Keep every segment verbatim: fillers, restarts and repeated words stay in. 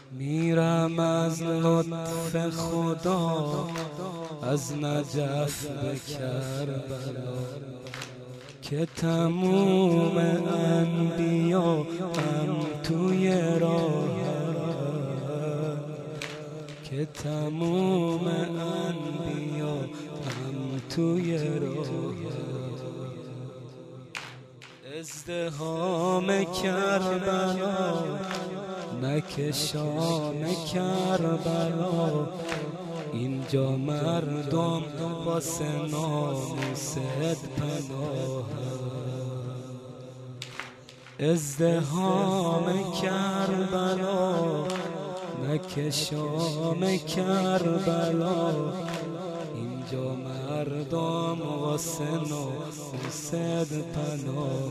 میرم از لطف خدا از نجف به کربلا که تموم انبیا هم توی راه که تموم انبیا هم توی راه ازدحام کربلا نک شام کربلا اینجا مردم واسه ناموست پناه ازدحام کربلا نک شام کربلا اینجا مردم واسه ناموست پناه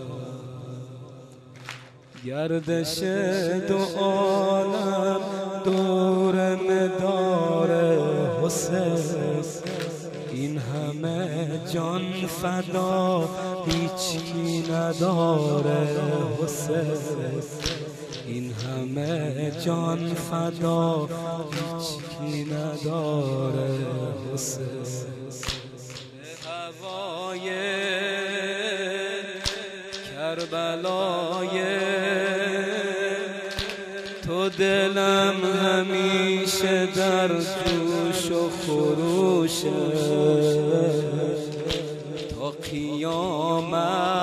گردش دو عالم دور مدار حسین این همه جان فدا هیچی نداره حسین این همه جان فدا هیچی نداره حسین هوای کربلای تو دلم همیشه در جوش و خروشه تا قیامت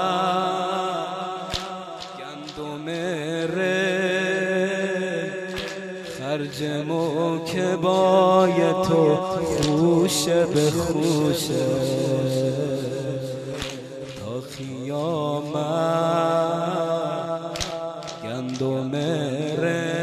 گندم ره خرج موکبای تو خوشه به خوشه تا قیامت گندم ره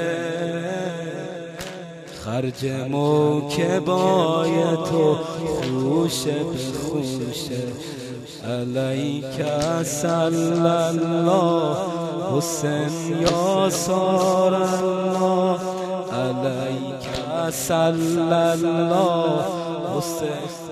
خرج موکبای تو خوشه به خوشه علیک صلی الله حسین یا سار الله علیک صلی الله حسین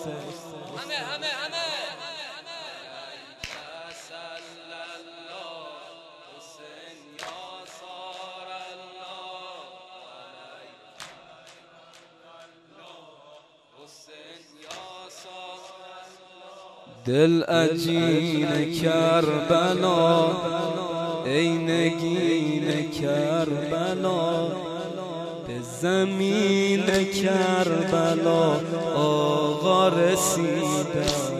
دل عجین کربلا ای نگین کربلا به زمین کربلا آقا رسیدم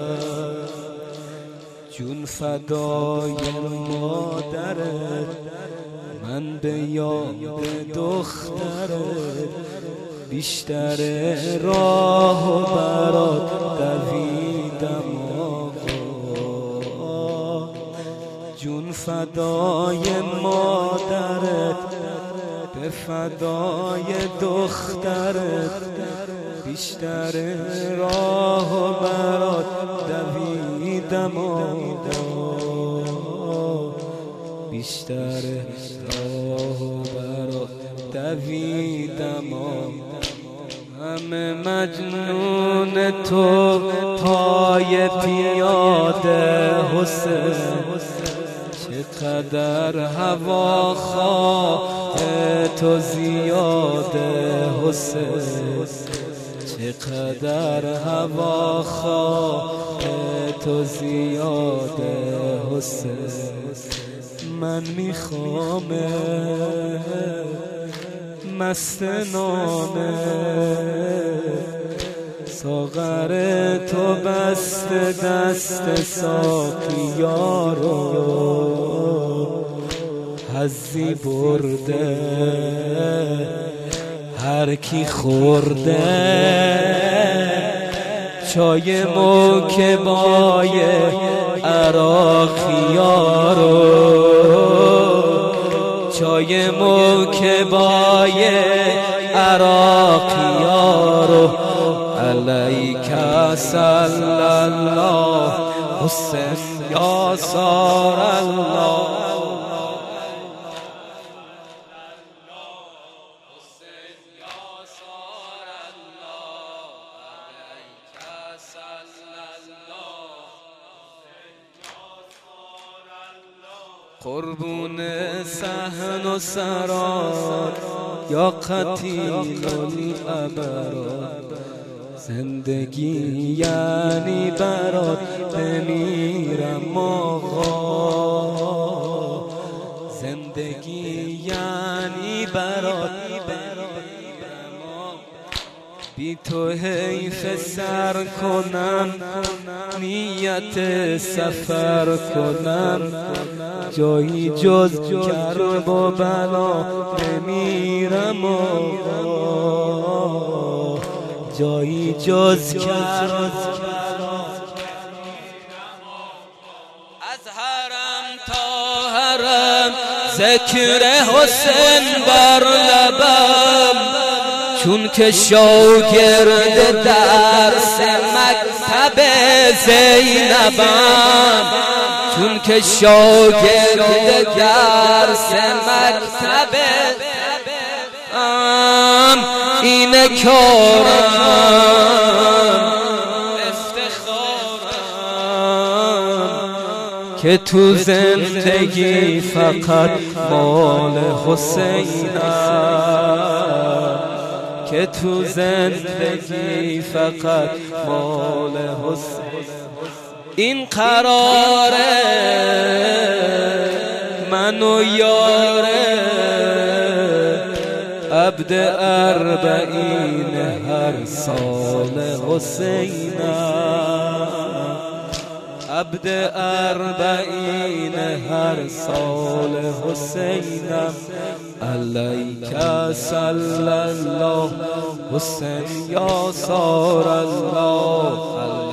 جون فدای مادرت من به یاد دخترت بیشتر راه و برات دویدم آقا جون فدای مادرت به فدای دخترت بیشتر راه و برات دویدم آقا بیشتر راه و برات دویدم آقا همه مجنون تو پای پیاده حسین چقدر هواخواه تو زیاده حسین چقدر هواخواه تو زیاده حسین من میخوام مست نامه ساغر تو بست دست ساقیا رو حظی برده هر کی خورده چای موکبای عراقیا رو چای موکبای عراقیا رو علیک صلی الله حسین یا سار الله قربون صحن و سرای یا قتیل الابرار. زندگی یعنی برات بمیرم آقا، زندگی یعنی برات بمیرم آقا. بی تو حیف سر کنم، نیت سفر کنم، جایی جز کرب و بلا نمیرم آقا، جایی جز کرب. از حرم تا حرم ذکر حسین بر لبم، چون که شاگرد درس مکتب زینبم، چون که شاگرد درس مکتب ام، اینه کارم افتخارم که تو زندگی فقط مال حسینم، که تو زندگی فقط مال حسین. این قراره من و یاره عبد اربعین هر سال حسینم، عبد اربعین هر سال حسینم. علیک صلی الله حسین یا سار الله.